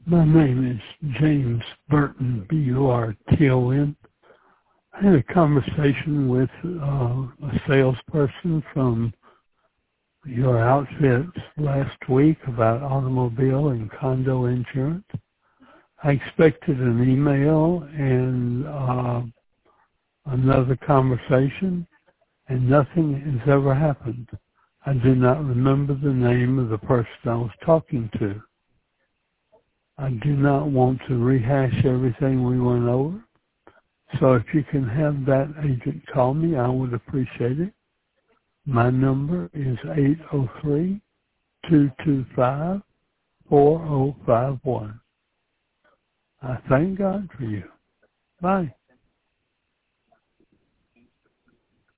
My name is James Burton, Burton. I had a conversation with a salesperson from your outfits last week about automobile and condo insurance. I expected an email and another conversation, and nothing has ever happened. I do not remember the name of the person I was talking to. I do not want to rehash everything we went over. So if you can have that agent call me, I would appreciate it. My number is 803-225-4051. I thank God for you. Bye.